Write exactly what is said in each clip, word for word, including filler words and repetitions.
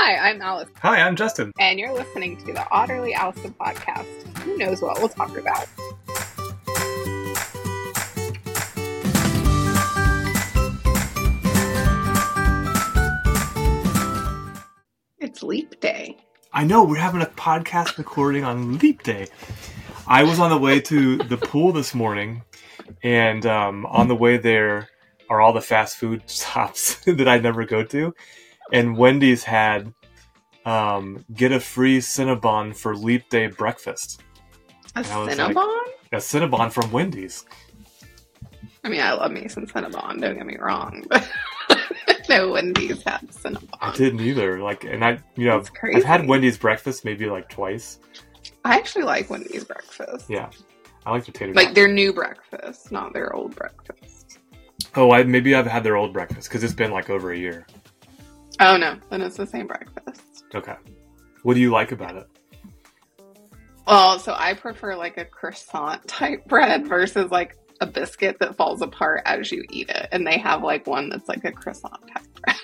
Hi, I'm Alice. Hi, I'm Justin. And you're listening to the Otterly Allison podcast. Who knows what we'll talk about? It's Leap Day. I know, we're having a podcast recording on Leap Day. I was on the way to the pool this morning, and um, on the way there are all the fast food shops that I never go to. And Wendy's had um, get a free Cinnabon for Leap Day breakfast. A Cinnabon? Like, a Cinnabon from Wendy's. I mean, I love me some Cinnabon, don't get me wrong, but no Wendy's had Cinnabon. I didn't either. Like, and I, you know, I've had Wendy's breakfast maybe like twice. I actually like Wendy's breakfast. Yeah, I like potato. Like their new breakfast, not their old breakfast. Oh, I maybe I've had their old breakfast because it's been like over a year. Oh no, then it's the same breakfast. Okay, what do you like about it? Well, so I prefer like a croissant type bread versus like a biscuit that falls apart as you eat it, and they have like one that's like a croissant type bread.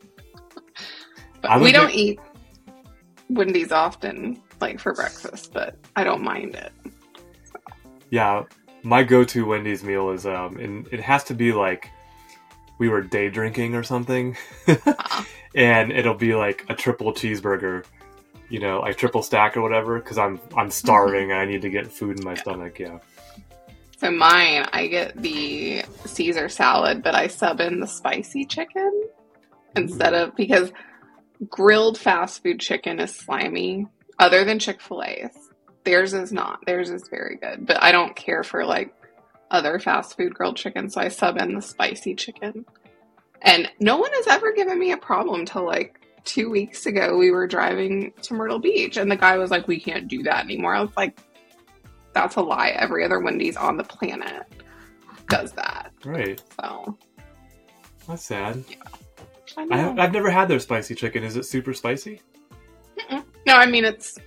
But we don't think... eat Wendy's often, like for breakfast, but I don't mind it. So. Yeah, my go-to Wendy's meal is um, and it has to be like we were day drinking or something, uh-huh. And it'll be like a triple cheeseburger, you know, like triple stack or whatever, because I'm I'm starving and I need to get food in my yeah. stomach. Yeah. So mine, I get the Caesar salad, but I sub in the spicy chicken instead Ooh. of, because grilled fast food chicken is slimy, other than Chick-fil-A's. Theirs is not. Theirs is very good, but I don't care for like other fast food grilled chicken, so I sub in the spicy chicken. And no one has ever given me a problem till like two weeks ago. We were driving to Myrtle Beach, and the guy was like, "We can't do that anymore." I was like, that's a lie. Every other Wendy's on the planet does that. Right. So. That's sad. Yeah. I know. I have, I've never had their spicy chicken. Is it super spicy? Mm-mm. No, I mean, it's...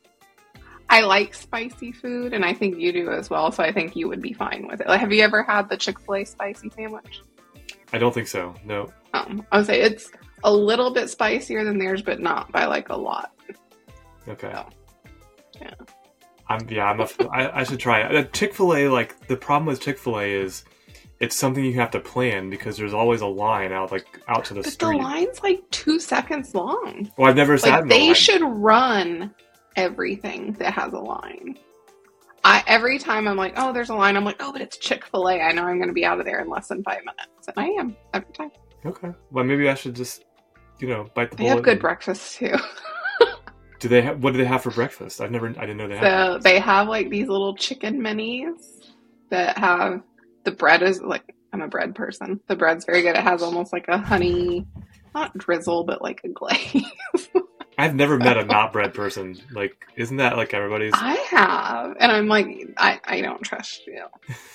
I like spicy food, and I think you do as well, so I think you would be fine with it. Like, have you ever had the Chick-fil-A spicy sandwich? I don't think so. No. Um, I would say it's a little bit spicier than theirs, but not by, like, a lot. Okay. So, yeah. I'm, yeah, I'm a, I, I should try it. Chick-fil-A, like, the problem with Chick-fil-A is it's something you have to plan because there's always a line out, like, out to the but street. The line's, like, two seconds long. Well, I've never sat like, in the they line. should run everything that has a line. I Every time I'm like, oh, there's a line, I'm like, oh, but it's Chick-fil-A. I know I'm going to be out of there in less than five minutes. And I am, every time. Okay. Well, maybe I should just, you know, bite the bullet. They have good and... breakfast, too. Do they have, what do they have for breakfast? I've never, I didn't know they had. So they have like these little chicken minis that have, the bread is like, I'm a bread person. The bread's very good. It has almost like a honey, not drizzle, but like a glaze. I've never met a not bread person. Like, isn't that like everybody's? I have. And I'm like, I, I don't trust you.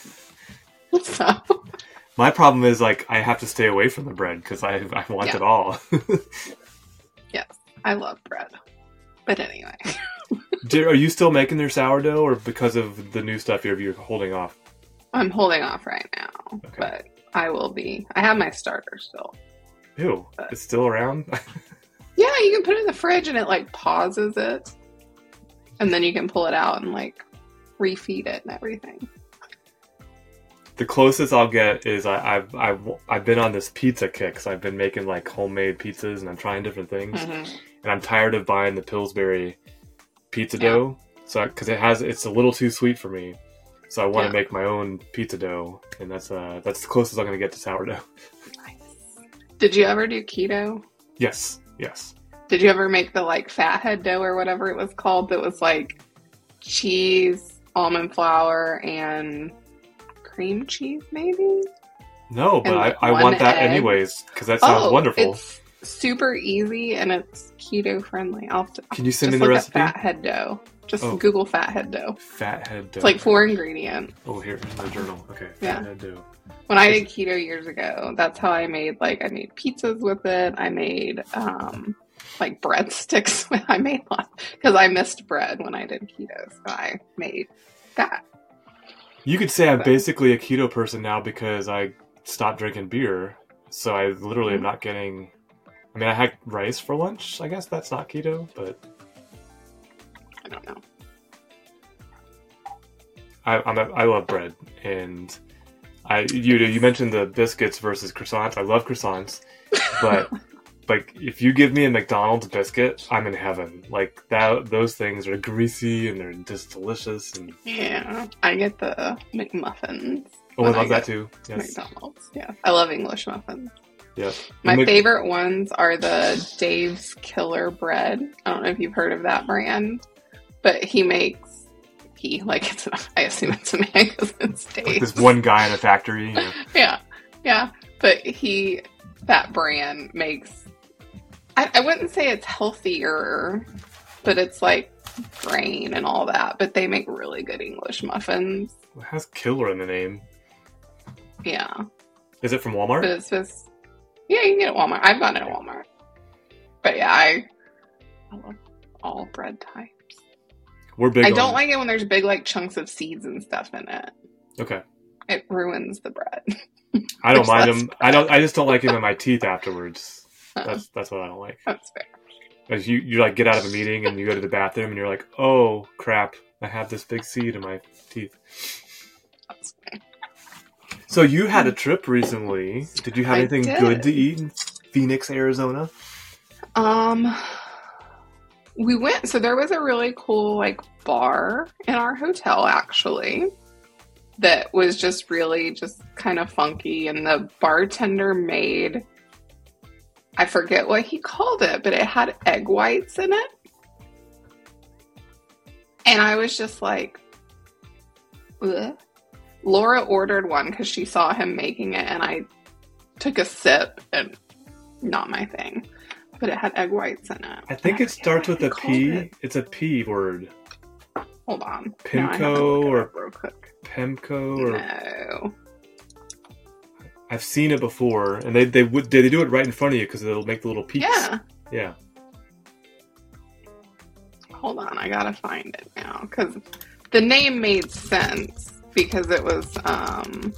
So. My problem is like, I have to stay away from the bread because I, I want yeah. it all. Yes, I love bread. But anyway. Are you still making their sourdough, or because of the new stuff you're, you're holding off? I'm holding off right now, okay. But I will be. I have my starter still. Ew, but... it's still around? Yeah, you can put it in the fridge and it like pauses it. And then you can pull it out and like refeed it and everything. The closest I'll get is I, I've, I've, I've been on this pizza kick, so I've been making like homemade pizzas and I'm trying different things. Mm-hmm. And I'm tired of buying the Pillsbury pizza yeah. dough, so because it has it's a little too sweet for me. So I want yeah. to make my own pizza dough, and that's uh that's the closest I'm going to get to sourdough. Nice. Did you ever do keto? Yes, yes. Did you ever make the like fathead dough or whatever it was called? That was like cheese, almond flour, and cream cheese, maybe. No, but like I, I want that egg. anyways because that sounds oh, wonderful. It's super easy and it's keto friendly. I'll to, Can you send me the recipe? Fathead dough. Just oh. Google fathead dough. Fathead dough. It's like four ingredients. Oh, here's my journal. Okay, yeah. Fathead dough. When I did keto years ago, that's how I made, like, I made pizzas with it. I made, um, like, breadsticks. When I made lots. Because I missed bread when I did keto, so I made that. You could say I'm so. basically a keto person now because I stopped drinking beer. So I literally mm-hmm. am not getting... I mean, I had rice for lunch. I guess that's not keto, but I don't know. I I'm a, I love bread, and I you you mentioned the biscuits versus croissants. I love croissants, but like if you give me a McDonald's biscuit, I'm in heaven. Like that, those things are greasy and they're just delicious. And Yeah, I get the McMuffins. oh, I when love that get too. Yes. McDonald's. Yeah, I love English muffins. Yeah. My Mc- favorite ones are the Dave's Killer Bread. I don't know if you've heard of that brand, but he makes he like it's. I assume it's a man because it's Like Dave's. this one guy in a factory. You know. Yeah, yeah. But he, that brand makes, I, I wouldn't say it's healthier, but it's like grain and all that. But they make really good English muffins. It has killer in the name. Yeah. Is it from Walmart? But it's just, yeah, you can get it at Walmart. I've gotten it at Walmart. But yeah, I, I love all bread types. We're big I on... don't like it when there's big like chunks of seeds and stuff in it. Okay. It ruins the bread. I don't mind That's them. I don't. I just don't like them in my teeth afterwards. That's that's what I don't like. That's fair. As you you like get out of a meeting and you go to the bathroom and you're like, oh crap, I have this big seed in my teeth. That's fair. So you had a trip recently. Did you have I anything did. good to eat in Phoenix, Arizona? Um, we went, so there was a really cool, like, bar in our hotel, actually, that was just really just kind of funky, and the bartender made, I forget what he called it, but it had egg whites in it, and I was just like, ugh. Laura ordered one because she saw him making it, and I took a sip, and not my thing. But it had egg whites in it. I think it starts with a called P. it. It's a P word. Hold on. Pimco Now I have to look it or- up real quick. Pemco or No. I've seen it before, and they they would they, they do it right in front of you because it'll make the little peaks. Yeah. Yeah. Hold on. I gotta find it now because the name made sense because it was um.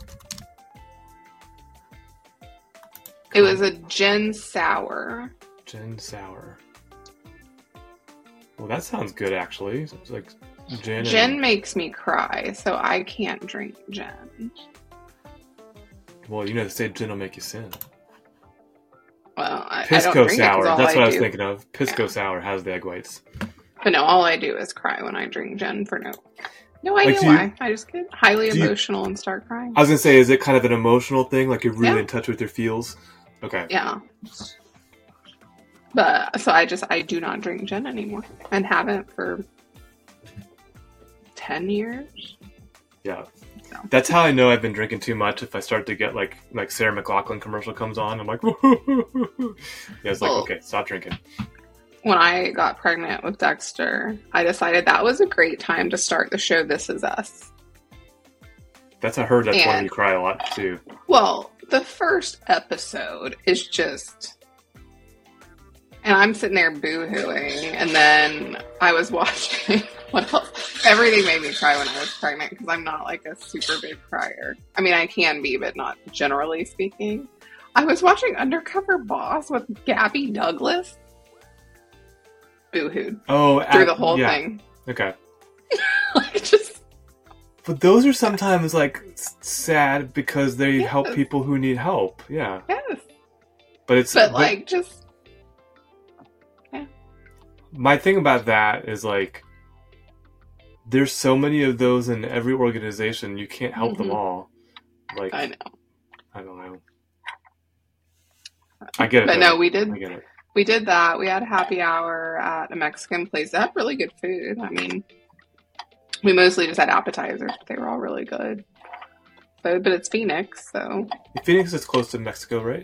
It was a gin sour. Gin sour. Well, that sounds good actually. It's like gin. Gin And, makes me cry, so I can't drink gin. well, you know they say gin will make you sin. Well, I, I Pisco don't drink sour. it 'cause all That's what I was do. thinking of. Pisco Yeah. sour has the egg whites. But no, all I do is cry when I drink gin for no no Like, idea do you- why. I just get highly do you- emotional and start crying. I was gonna say, is it kind of an emotional thing? Like you're really Yeah. in touch with your feels? Okay. Yeah. But so I just I do not drink gin anymore and haven't for ten years. Yeah. So. That's how I know I've been drinking too much. If I start to get like like Sarah McLachlan commercial comes on, I'm like, yeah, it's like Well- okay, stop drinking. When I got pregnant with Dexter, I decided that was a great time to start the show This Is Us. That's I heard that's one of And- you cry a lot too. Well, the first episode is just, and I'm sitting there boo-hooing, and then I was watching, what else? Everything made me cry when I was pregnant, because I'm not like a super big crier. I mean, I can be, but not generally speaking. I was watching Undercover Boss with Gabby Douglas. Boo-hooed Oh, through at- the whole yeah. thing. Okay. Like, just, But those are sometimes like s- sad because they Yes. help people who need help. Yeah. yes. But it's But, like, just, my thing about that is like there's so many of those in every organization, you can't help them Mhm. all. Like I know. I don't know. I get it. But though. no, we did I get it. We did that. We had happy hour at a Mexican place. They had really good food. I mean, we mostly just had appetizers, but they were all really good. So, but it's Phoenix, so Phoenix is close to Mexico, right?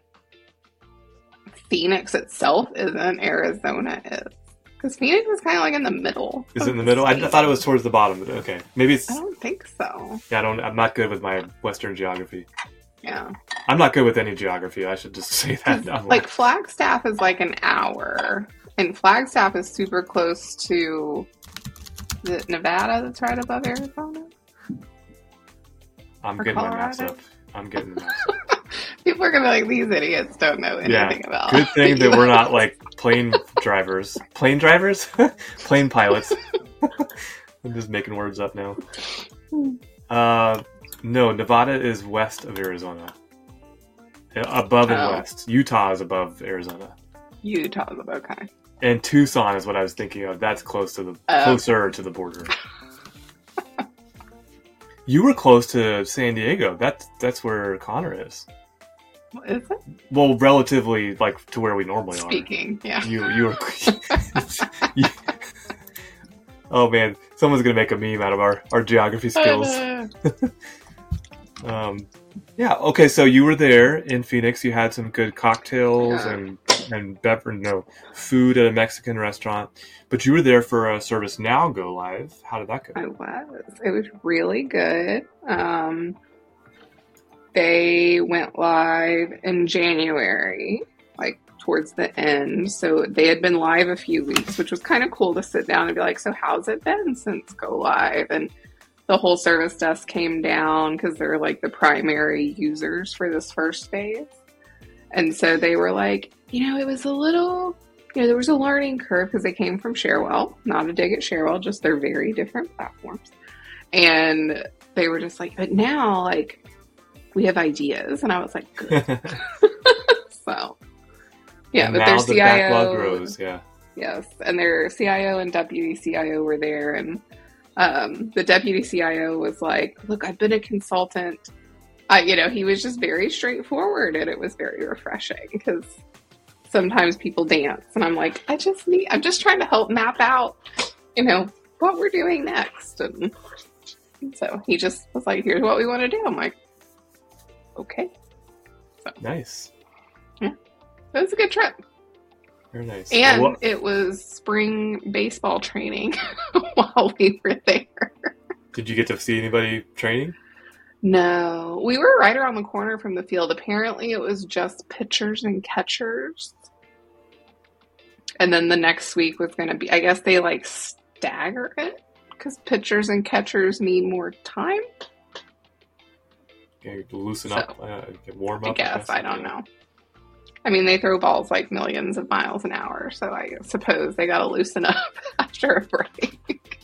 Phoenix itself isn't. Arizona is. Because Phoenix is kind of like in the middle. Is of it in the the middle? I state. thought it was towards the bottom. But okay, maybe it's. I don't think so. Yeah, I don't. I'm not good with my Western geography. Yeah. I'm not good with any geography. I should just say that. now. Like Flagstaff is like an hour. And Flagstaff is super close to is it Nevada that's right above Arizona. I'm or getting my maps Colorado? up. I'm getting the maps up. People are gonna be like, these idiots don't know anything Yeah. about. Good thing that we're not like plane drivers. Plane drivers? Plane pilots. I'm just making words up now. Uh, no, Nevada is west of Arizona. Above and Oh. west. Utah is above Arizona. Utah's okay. And Tucson is what I was thinking of. That's close to the Oh. closer to the border. You were close to San Diego. That's that's where Connor is. What is it? Well, relatively like to where we normally Speaking, yeah. are. You you were. you, oh man, someone's gonna make a meme out of our, our geography skills. um, yeah. Okay, so you were there in Phoenix. You had some good cocktails Yeah. and and bever- no food at a Mexican restaurant, but you were there for a ServiceNow go live. How did that go? I was. It was really good. Um, they went live in January, like towards the end. So they had been live a few weeks, which was kind of cool to sit down and be like, so how's it been since go live? And the whole service desk came down because they're like the primary users for this first phase. And so they were like, you know, it was a little, you know, there was a learning curve because they came from Sharewell, not a dig at Sharewell, just they're very different platforms. And they were just like, but now, like, we have ideas. And I was like, good. So, yeah, And but now their the C I O. backlog grows. Yeah. Yes, and their C I O and deputy C I O were there, and um, the deputy C I O was like, look, I've been a consultant. I, you know, he was just very straightforward, and it was very refreshing because sometimes people dance, and I'm like, I just need, I'm just trying to help map out, you know, what we're doing next. And so he just was like, here's what we want to do. I'm like, okay. So Nice. it was a good trip. Very nice. And Well, what- it was spring baseball training while we were there. did you get to see anybody training? No, we were right around the corner from the field. Apparently, it was just pitchers and catchers. And then the next week was going to be, I guess they like stagger it because pitchers and catchers need more time. Yeah, you loosen So, up, uh, get warm up. I guess. I don't know. I mean, they throw balls like millions of miles an hour, so I suppose they got to loosen up after a break.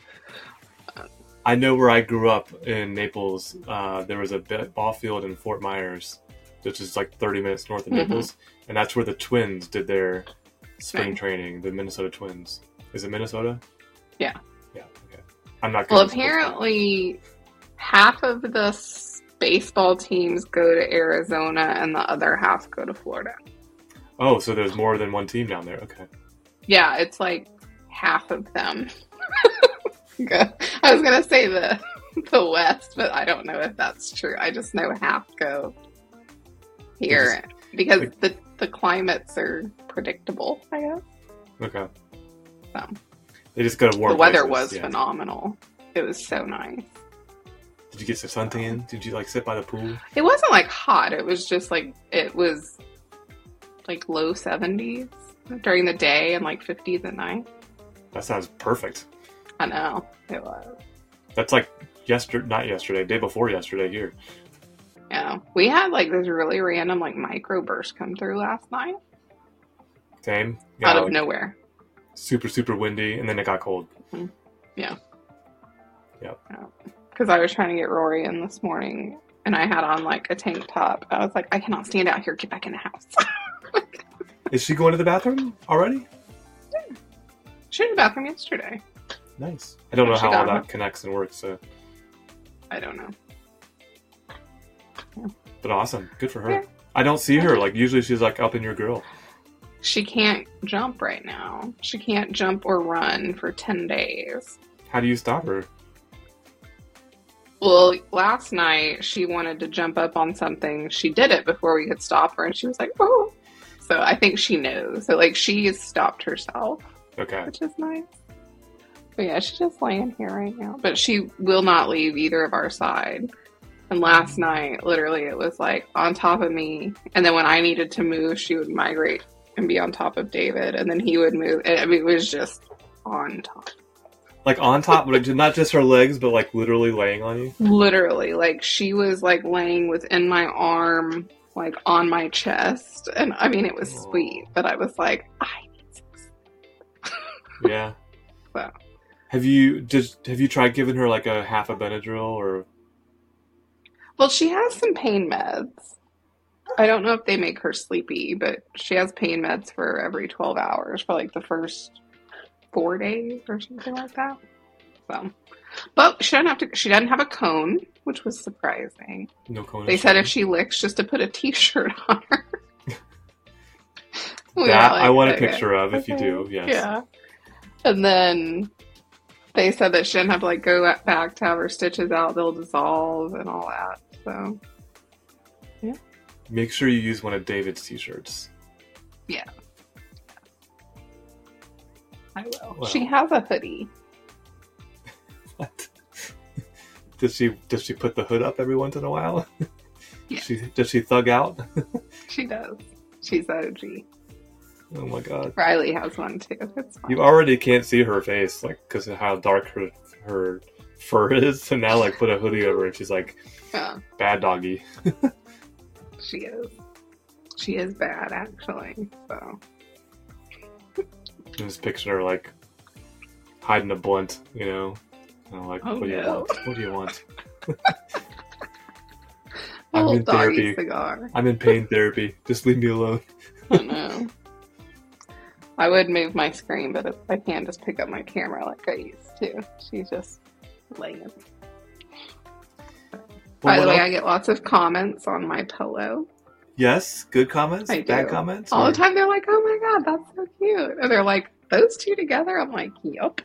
I know where I grew up in Naples. Uh, there was a ball field in Fort Myers, which is like thirty minutes north of Mhm. Naples, and that's where the Twins did their spring Nice. training. The Minnesota Twins. Is it Minnesota? Yeah. Yeah. Okay. I'm not. good Well, with sports. apparently, half of the s- baseball teams go to Arizona and the other half go to Florida. Oh, so there's more than one team down there. Okay. Yeah, it's like half of them. I was gonna say the the West, but I don't know if that's true. I just know half go here because the the climates are predictable. I guess Okay. so. They just go to warm. The weather places, was yeah. phenomenal. It was so nice. Did you get some suntan? Did you like sit by the pool? It wasn't like hot. It was just like it was like low seventies during the day and like fifties at night. That sounds perfect. I know it was. That's like yesterday, not yesterday, day before yesterday here. Yeah, we had like this really random like microburst come through last night Same. out of like, nowhere. Super, super windy, and then it got cold. Yeah. Yep. Because I was trying to get Rory in this morning, and I had on like a tank top. I was like, I cannot stand out here. Get back in the house. Is she going to the bathroom already? She was in the bathroom yesterday. Nice. I don't know She how all got that connects and works, so. I don't know. But awesome. Good for her. Yeah. I don't see her. Like, usually she's like up in your grill. She can't jump right now. She can't jump or run for ten days. How do you stop her? Well, last night she wanted to jump up on something. She did it before we could stop her, and she was like, oh. So I think she knows. So, like, she has stopped herself, Okay. which is nice. But yeah, she's just laying here right now. But she will not leave either of our side. And last night, literally, it was like on top of me. And then when I needed to move, she would migrate and be on top of David. And then he would move. I mean, it was just on top. Like on top, but not just her legs, but like literally laying on you? Literally, like she was like laying within my arm like on my chest. And I mean, it was Aww. sweet, but I was like, I need some. Yeah. So. Have you just have you tried giving her like a half a Benadryl or? Well, she has some pain meds. I don't know if they make her sleepy, but she has pain meds for every twelve hours for like the first four days or something like that. So, but she doesn't have to. She doesn't have a cone, which was surprising. No cone. They said if she licks, just to put a T-shirt on her. That like, I want a okay. picture of if okay. you do. Yes. Yeah. And then they said that she didn't have to like go back to have her stitches out; they'll dissolve and all that. So, yeah. Make sure you use one of David's T-shirts. Yeah. I will. Well. She has a hoodie. What? Does she does she put the hood up every once in a while? Yeah. She does she thug out? She does. She's O G. Oh my god. Riley has one too. It's fine. You already can't see her face, like, because of how dark her her fur is. So now, like, put a hoodie over, and she's like, Yeah. bad doggy. She is. She is bad, actually. So. I'm just picturing her like hiding a blunt, you know. I'm like, Oh, what do you no. want? What do you want? A I'm little in doggy therapy. cigar. I'm in pain therapy. Just leave me alone. I know. I would move my screen, but if I can't just pick up my camera like I used to. She's just laying. Well, By the what way, else? I get lots of comments on my pillow. Yes, good comments, I bad do. comments. All or- the time they're like, oh my god, that's so cute. And they're like, those two together? I'm like, yup.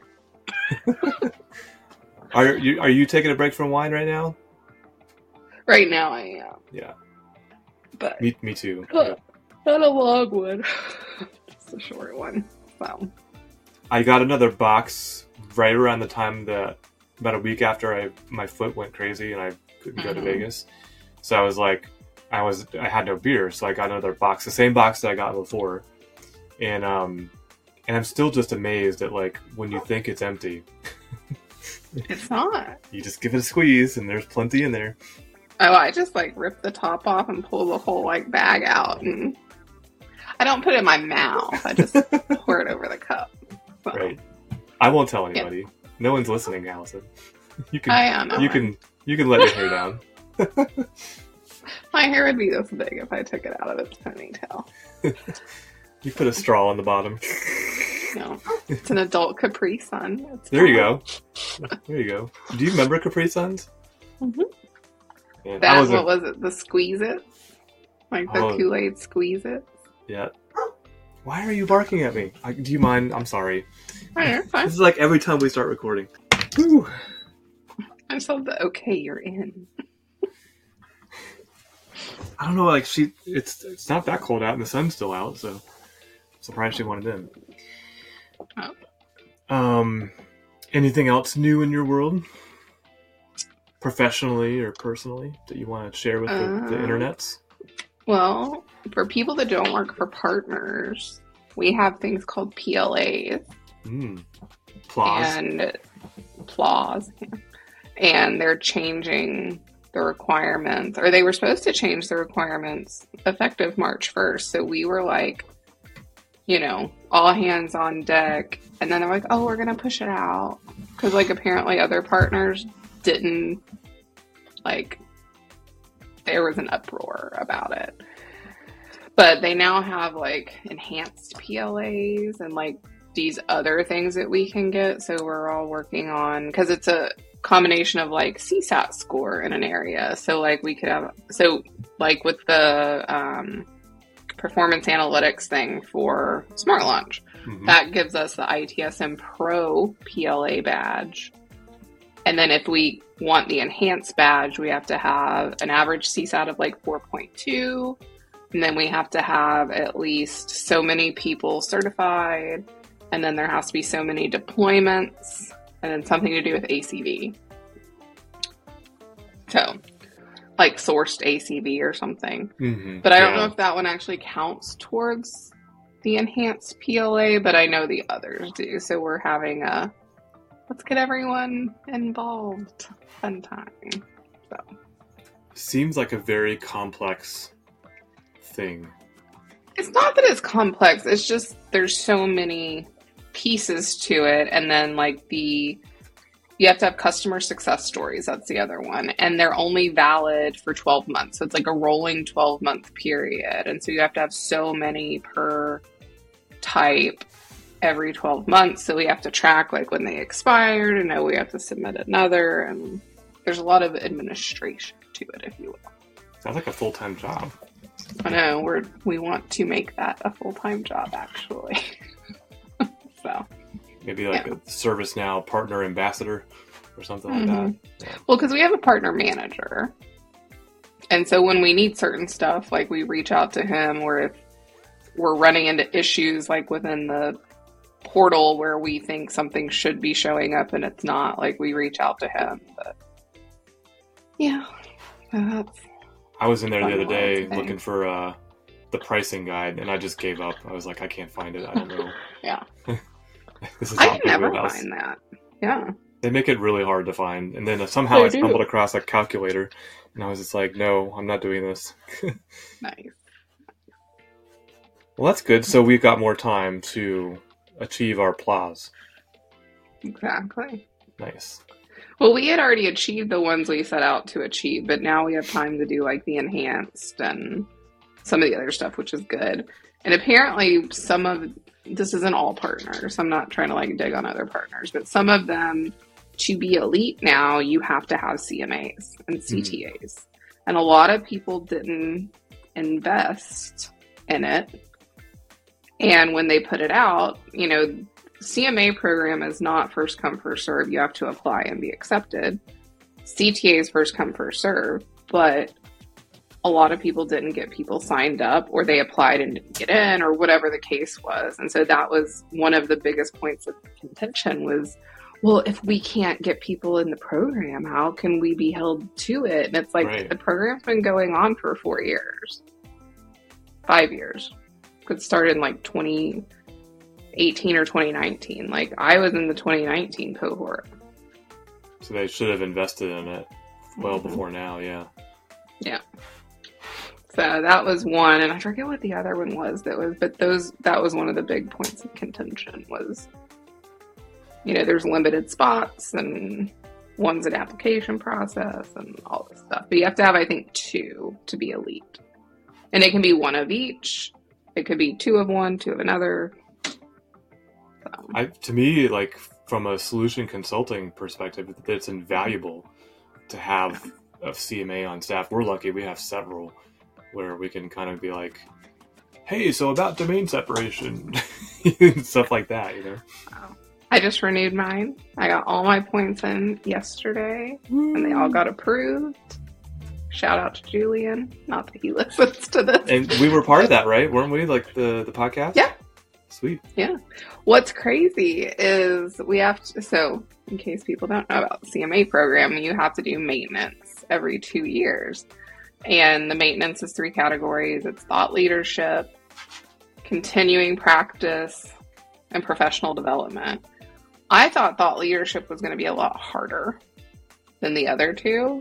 Are you are you taking a break from wine right now? Right now I am. Yeah, But me me too. not a long one. Just a short one. So. I got another box right around the time that about a week after I my foot went crazy and I couldn't go to Mhm. Vegas. So I was like, I was I had no beer, so I got another box, the same box that I got before, and um, and I'm still just amazed at like when you think it's empty, It's not. you just give it a squeeze and there's plenty in there. Oh, I just like rip the top off and pull the whole like bag out, and I don't put it in my mouth. I just pour it over the cup. So. Right. I won't tell anybody. No one's listening, Allison. You can I am. you can you can let your hair down. My hair would be this big if I took it out of its ponytail. You put a straw on the bottom. No, it's an adult Capri Sun. It's There you fine. go. There you go. Do you remember Capri Suns? Mhm. Yeah, I That was a- what was it? The Squeeze It, like the Oh. Kool-Aid Squeeze It. Yeah. Why are you barking at me? I, do you mind? I'm sorry. Oh, you're fine. This is like every time we start recording. Whew. I just love the okay, you're in. I don't know. Like she, it's it's not that cold out, and the sun's still out. So, I'm surprised she wanted in. Oh. Um, anything else new in your world, professionally or personally, that you want to share with the, the Uh, internets? Well, for people that don't work for partners, we have things called P L As. Mm. Plaus. And Plaws. Yeah. And they're changing the requirements, or they were supposed to change the requirements effective March first. So we were like, you know, all hands on deck. And then they're like, oh, we're going to push it out. Because, like, apparently other partners didn't, like, there was an uproar about it. But they now have, like, enhanced P L As and, like, these other things that we can get. So we're all working on, because it's a combination of, like, C SAT score in an area. So, like, we could have, so, like, with the um, performance analytics thing for Smart Launch, Mhm. that gives us the I T S M Pro P L A badge. And then if we want the enhanced badge, we have to have an average C SAT of like four point two. And then we have to have at least so many people certified. And then there has to be so many deployments. And then something to do with A C V. So, like sourced A C V or something. Mhm. But I don't Yeah. know if that one actually counts towards the enhanced P L A, but I know the others do. So we're having a let's get everyone involved fun time. So Seems like a very complex thing? It's not that it's complex. It's just there's so many pieces to it. And then like the, you have to have customer success stories. That's the other one. And they're only valid for twelve months. So it's like a rolling twelve month period. And so you have to have so many per type every twelve months. So we have to track like when they expired and know we have to submit another. And there's a lot of administration to it, if you will. Sounds like a full-time job. I know, we're, we want to make that a full-time job, actually. So maybe like yeah. a ServiceNow partner ambassador or something mm-hmm. like that. Yeah. Well, because we have a partner manager. And so when we need certain stuff, like we reach out to him, or if we're running into issues like within the portal where we think something should be showing up and it's not, like we reach out to him. But yeah, that's I was in there the other day looking for uh, the pricing guide, and I just gave up. I was like, I can't find it. I don't know. Yeah. This is I not can never wheelhouse. find that. Yeah. They make it really hard to find. And then somehow They I stumbled do. across a calculator, and I was just like, no, I'm not doing this. Nice. Well, that's good. So we've got more time to achieve our P L A S. Exactly. Nice. Well, we had already achieved the ones we set out to achieve, but now we have time to do like the enhanced and some of the other stuff, which is good. And apparently some of, this isn't all partners. I'm not trying to like dig on other partners, but some of them, to be elite now, you have to have C M As and C T As. Mm. And a lot of people didn't invest in it. And when they put it out, you know, C M A program is not first come, first serve. You have to apply and be accepted. C T A is first come, first serve, but a lot of people didn't get people signed up, or they applied and didn't get in, or whatever the case was. And so that was one of the biggest points of contention was, well, if we can't get people in the program, how can we be held to it? And it's like, right. The program's been going on for four years, five years. It started in like twenty eighteen or twenty nineteen. Like I was in the twenty nineteen cohort. So they should have invested in it well mm-hmm. before now, yeah. Yeah. So that was one, and I forget what the other one was that was, but those, that was one of the big points of contention was, you know, there's limited spots and one's an application process and all this stuff. But you have to have, I think, two to be elite. And it can be one of each. It could be two of one, two of another. So. I, to me, like from a solution consulting perspective, it's invaluable to have a C M A on staff. We're lucky we have several where we can kind of be like, hey, so about domain separation, stuff like that, you know? Wow. I just renewed mine. I got all my points in yesterday, Woo. And they all got approved. Shout out to Julian. Not that he listens to this. And we were part of that, right? Weren't we? Like the, the podcast? Yeah. Sweet. Yeah. What's crazy is we have to, so in case people don't know about the C M A program, you have to do maintenance every two years. And the maintenance is three categories. It's thought leadership, continuing practice, and professional development. I thought thought leadership was going to be a lot harder than the other two.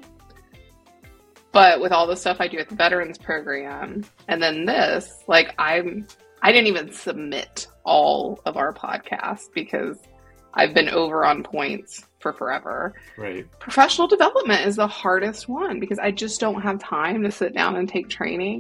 But with all the stuff I do at the veterans program, and then this, like I'm, I didn't even submit all of our podcasts because I've been over on points for forever. Right. Professional development is the hardest one because I just don't have time to sit down and take training.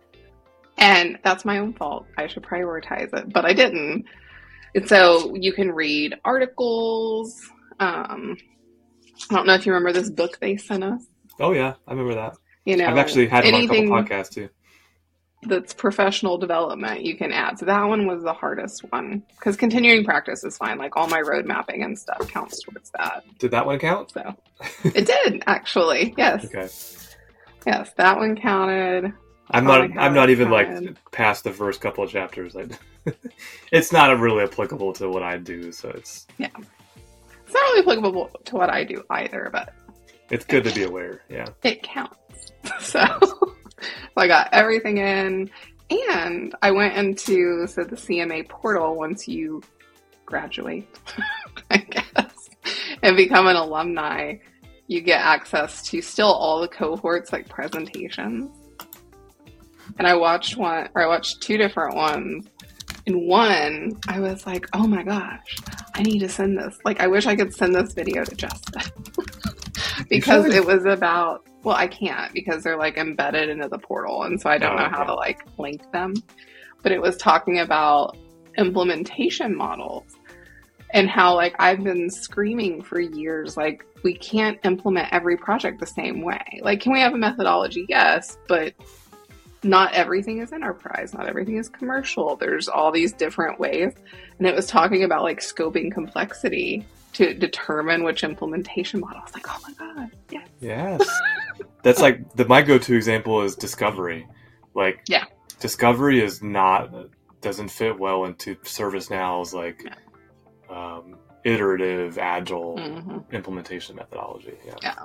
And that's my own fault. I should prioritize it, but I didn't. And so you can read articles. Um, I don't know if you remember this book they sent us. Oh yeah, I remember that. You know, I've actually had it on a couple anything podcasts too. That's professional development you can add. So that one was the hardest one because continuing practice is fine. Like all my road mapping and stuff counts towards that. Did that one count? So it did actually. Yes. Okay. Yes, that one counted. I'm not. I'm not even counted. like past the first couple of chapters. Like, it's not really applicable to what I do. So it's yeah. It's not really applicable to what I do either, but it's good to be aware. Yeah. It counts. So. So I got everything in, and I went into so the C M A portal once you graduate, I guess, and become an alumni, you get access to still all the cohorts, like presentations. And I watched one, or I watched two different ones. In one, I was like, oh my gosh, I need to send this. Like, I wish I could send this video to Justin. Because it was about, well, I can't because they're like embedded into the portal. And so I don't Oh, know okay. how to like link them. But it was talking about implementation models and how like I've been screaming for years, like we can't implement every project the same way. Like, can we have a methodology? Yes, but not everything is enterprise. Not everything is commercial. There's all these different ways. And it was talking about like scoping complexity to determine which implementation model. I was like, oh my God, yes. Yes. That's like, the my go-to example is discovery. Like, Yeah. discovery is not, doesn't fit well into ServiceNow's like Yeah. um, iterative, agile Mm-hmm. implementation methodology. Yeah. Yeah.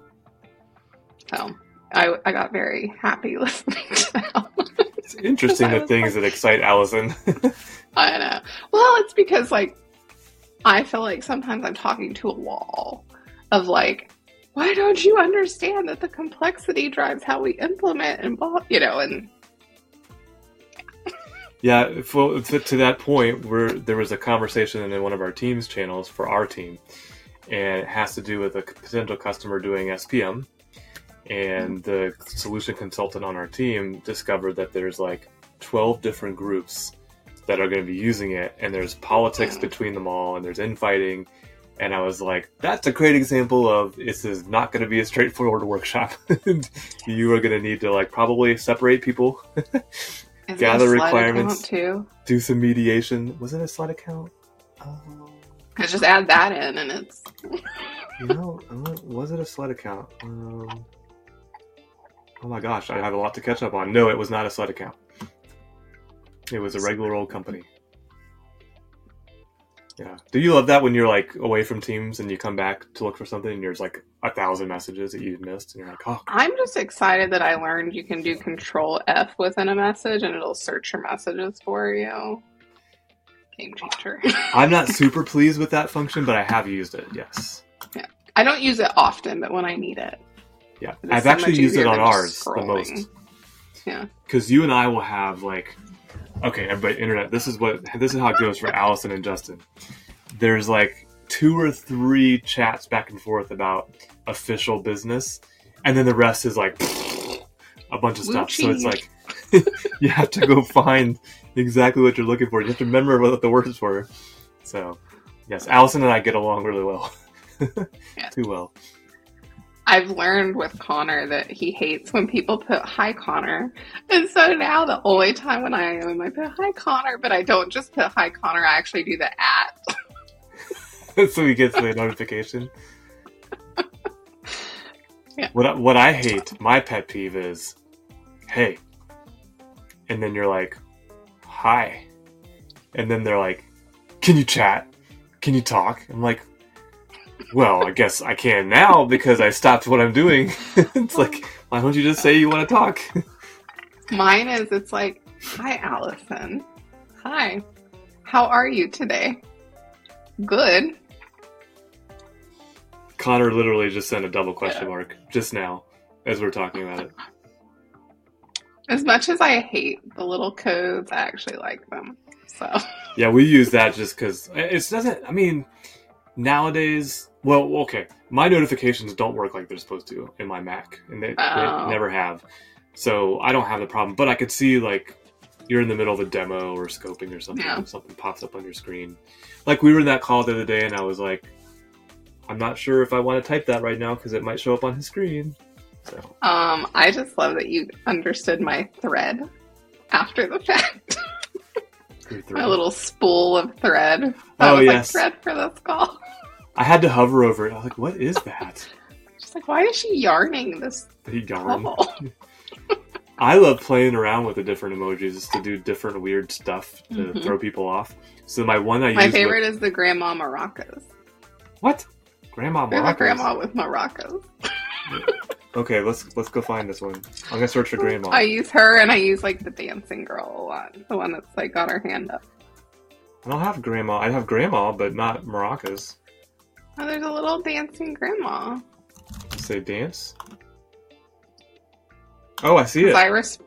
So I, I got very happy listening to that one. It's interesting I the was things like- that excite Allison. I know. Well, it's because like I feel like sometimes I'm talking to a wall of like, why don't you understand that the complexity drives how we implement and blah, you know, and Yeah, if, well, if it- to that point, where there was a conversation in one of our team's channels for our team, and it has to do with a potential customer doing S P M, and the solution consultant on our team discovered that there's like twelve different groups that are going to be using it, and there's politics between them all, and there's infighting. And I was like, that's a great example of this is not going to be a straightforward workshop. You are going to need to like probably separate people, is gather it a slide requirements, account too? do some mediation. Was it a slide account? Um, Because just add that in and it's you know, uh, was it a sled account? Um, oh my gosh, I have a lot to catch up on. No, it was not a sled account. It was a regular old company. Yeah. Do you love that when you're like away from Teams and you come back to look for something and there's like a thousand messages that you missed and you're like, oh, I'm just excited that I learned you can do control F within a message and it'll search your messages for you. Game changer. I'm not super pleased with that function, but I have used it. Yes. I don't use it often, but when I need it. Yeah. It's I've so actually much used it easier on than ours just the scrolling. most. Yeah. Because you and I will have like, okay, everybody, internet. This is what this is how it goes for Allison and Justin. There's like two or three chats back and forth about official business, and then the rest is like a bunch of stuff. So it's like you have to go find exactly what you're looking for. You have to remember what the words were. So yes, Allison and I get along really well. Yeah. Too well. I've learned with Connor that he hates when people put hi Connor. And so now the only time when I am, I put hi Connor, but I don't just put hi Connor, I actually do the at. So he gets the notification. Yeah. What I, what I hate, my pet peeve is, hey, and then you're like, hi, and then they're like, can you chat? Can you talk? I'm like, well, I guess I can now because I stopped what I'm doing. It's like, why don't you just say you want to talk? Mine is, it's like, hi Allison. Hi. How are you today? Good. Connor literally just sent a double question Yeah. mark just now as we're talking about it. As much as I hate the little codes, I actually like them. So Yeah, we use that just because it doesn't. I mean, nowadays, well, okay, my notifications don't work like they're supposed to in my Mac, and they, Oh. they never have. So I don't have the problem, but I could see like you're in the middle of a demo or scoping or something, Yeah. and something pops up on your screen. Like we were in that call the other day, and I was like, I'm not sure if I want to type that right now because it might show up on his screen. So um, I just love that you understood my thread after the fact. you're My through. little spool of thread. That Oh, was yes. like thread for this call. I had to hover over it. I was like, what is that? Just like, why is she yarning this The yarn. call? I love playing around with the different emojis to do different weird stuff to Mhm. throw people off. So my one I My use favorite with, is the grandma maracas. what? Grandma There's a maracas. grandma with maracas. Okay, let's let's go find this one. I'm gonna search for grandma. I use her and I use like the dancing girl a lot. The one that's like got her hand up. I don't have grandma. I have grandma, but not maracas. Oh, there's a little dancing grandma. Let's say dance. Oh, I see it. Cyrus,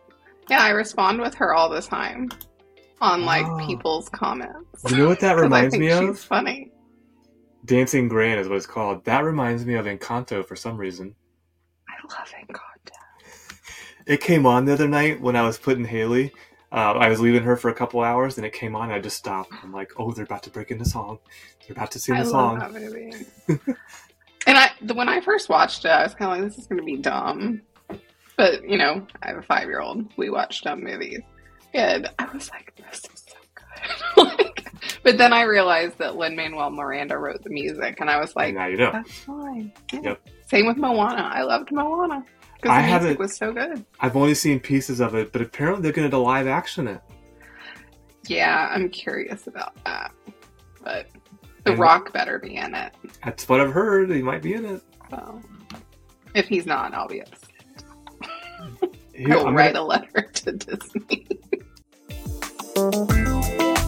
Yeah, I respond with her all the time on like Oh. people's comments. You know what that 'Cause reminds I think me of? she's funny. Dancing Gran is what it's called. That reminds me of Encanto for some reason. I love Encanto. It came on the other night when I was putting Haley. Uh, I was leaving her for a couple hours, and it came on. And I just stopped. I'm like, oh, they're about to break into song. They're about to sing I the love song. that movie. And I, the, when I first watched it, I was kind of like, this is going to be dumb. But, you know, I have a five-year-old. We watch dumb movies. And I was like, this is so good. like, but then I realized that Lin-Manuel Miranda wrote the music. And I was like, And now you know. that's fine. Yeah. Yep. Same with Moana. I loved Moana. Because I the music haven't- was so good. I've only seen pieces of it, but apparently they're going to live action it. Yeah, I'm curious about that. But The And- Rock better be in it. That's what I've heard. He might be in it. So if he's not, I'll be upset. Here, He'll I'm write gonna- a letter to Disney.